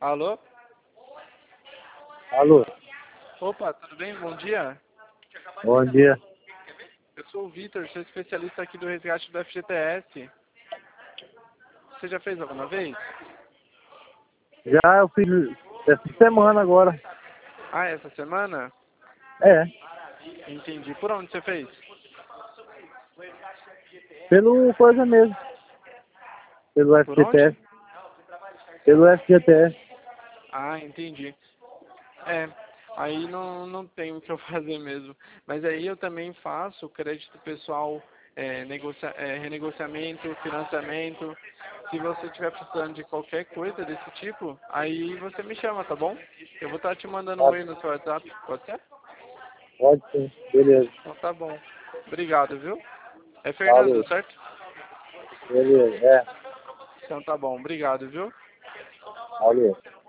Alô? Alô, Opa, tudo bem? Bom dia. bom dia. Eu sou o Vitor, sou especialista aqui do resgate do FGTS. Você já fez alguma vez? Já eu fiz essa semana agora. Ah, essa semana? É, Entendi. Por onde você fez? pelo coisa mesmo. Pelo Por onde? FGTS. Pelo FGTS. Ah, entendi. É, aí não tem o que eu fazer mesmo. Mas aí eu também faço crédito pessoal, renegociamento, financiamento. Se você estiver precisando de qualquer coisa desse tipo, aí você me chama, tá bom? Eu vou estar te mandando um Pode, e-mail no seu WhatsApp, pode ser? pode sim, beleza. Então tá bom. Obrigado, viu? É Fernando, Valeu, certo? beleza, Então tá bom, obrigado, viu? valeu.